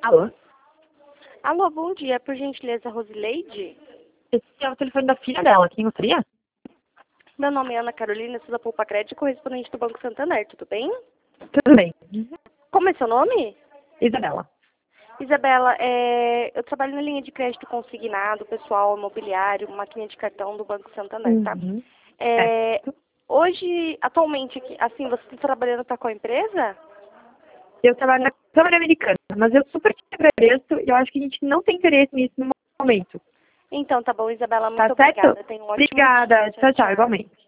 Alô? Alô, bom dia. Por gentileza, Rosileide? Esse é o telefone da filha dela. Quem gostaria? Meu nome é Ana Carolina, sou da Poupa Crédito, correspondente do Banco Santander, tudo bem? Tudo bem. Como é seu nome? Isabela. Isabela, eu trabalho na linha de crédito consignado, pessoal imobiliário, máquina de cartão do Banco Santander, tá? Uhum. Hoje, atualmente, assim, você está trabalhando para qual empresa? Eu trabalho na Câmara Americana, mas eu super te agradeço e eu acho que a gente não tem interesse nisso no momento. Então, tá bom, Isabela, muito Tá certo? obrigada. Tenha um ótimo Obrigada. dia. Tchau, tchau. Igualmente.